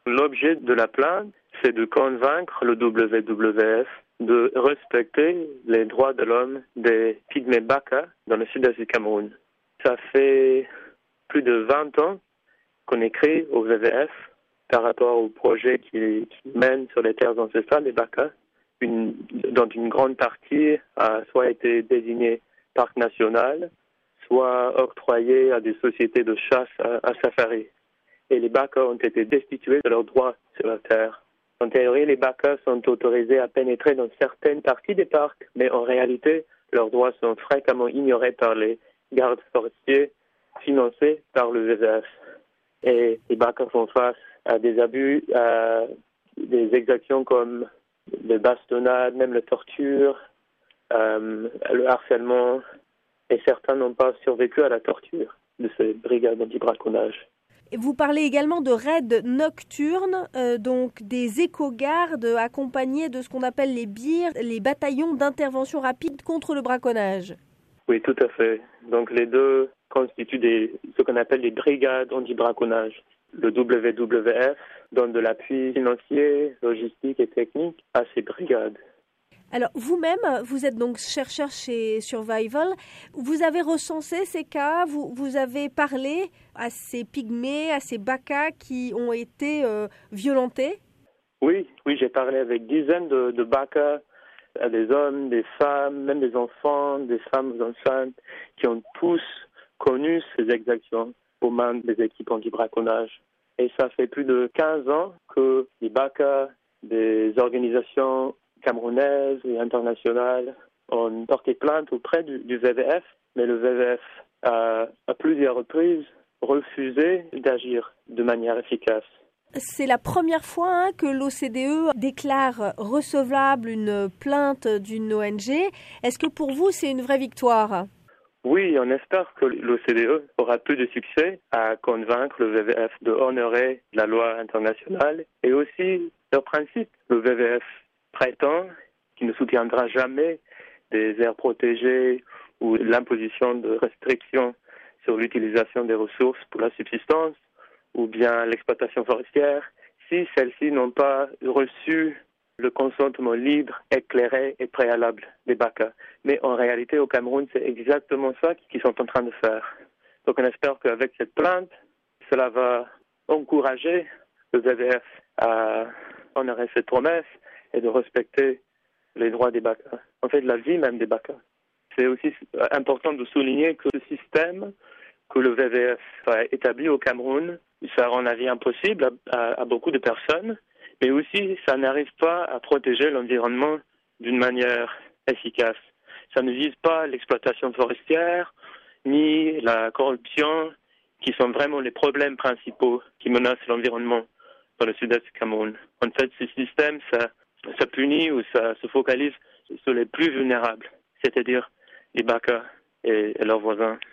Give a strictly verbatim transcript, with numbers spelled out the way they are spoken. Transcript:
l'objet de la plainte, c'est de convaincre le W W F de respecter les droits de l'homme des pygmées Baka dans le sud-est du Cameroun. Ça fait plus de vingt ans qu'on écrit au W W F par rapport au projet qui, qui mène sur les terres ancestrales des Baka, une, dont une grande partie a soit été désignée parc national, soit octroyée à des sociétés de chasse à, à safari. Et les Baka ont été destitués de leurs droits sur la terre. En théorie, les Baka sont autorisés à pénétrer dans certaines parties des parcs, mais en réalité, leurs droits sont fréquemment ignorés par les gardes forestiers financés par le W W F. Et les Baka font face à des abus, à des exactions comme le bastonnade, même la torture, euh, le harcèlement, et certains n'ont pas survécu à la torture de ces brigades anti-braconnage. Vous parlez également de raids nocturnes, euh, donc des éco-gardes accompagnés de ce qu'on appelle les B I R, les bataillons d'intervention rapide contre le braconnage. Oui, tout à fait. Donc les deux constituent des, ce qu'on appelle les brigades anti-braconnage. Le W W F donne de l'appui financier, logistique et technique à ces brigades. Alors vous-même, vous êtes donc chercheur chez Survival. Vous avez recensé ces cas, vous, vous avez parlé à ces pygmées, à ces Baka qui ont été euh, violentés? Oui, oui, j'ai parlé avec dizaines de, de Baka, des hommes, des femmes, même des enfants, des femmes enceintes, qui ont tous connu ces exactions aux mains des équipes anti-braconnage. Et ça fait plus de quinze ans que les Baka, des organisations camerounaises et internationales ont porté plainte auprès du, du W W F, mais le W W F a à plusieurs reprises refusé d'agir de manière efficace. C'est la première fois hein, que l'O C D E déclare recevable une plainte d'une O N G. Est-ce que pour vous, c'est une vraie victoire? Oui, on espère que l'O C D E aura plus de succès à convaincre le W W F de honorer la loi internationale et aussi leurs principes. Le W W F prétend qu'il ne soutiendra jamais des aires protégées ou l'imposition de restrictions sur l'utilisation des ressources pour la subsistance ou bien l'exploitation forestière si celles-ci n'ont pas reçu le consentement libre, éclairé et préalable des Baka. Mais en réalité, au Cameroun, c'est exactement ça qu'ils sont en train de faire. Donc on espère qu'avec cette plainte, cela va encourager le W W F à honorer cette promesse et de respecter les droits des Baka. En fait, la vie même des Baka. C'est aussi important de souligner que ce système que le W W F a établi au Cameroun, ça rend la vie impossible à, à, à beaucoup de personnes, mais aussi ça n'arrive pas à protéger l'environnement d'une manière efficace. Ça ne vise pas l'exploitation forestière, ni la corruption, qui sont vraiment les problèmes principaux qui menacent l'environnement dans le sud-est du Cameroun. En fait, ce système, ça, ça punit ou ça se focalise sur les plus vulnérables, c'est-à-dire les Baka et, et leurs voisins.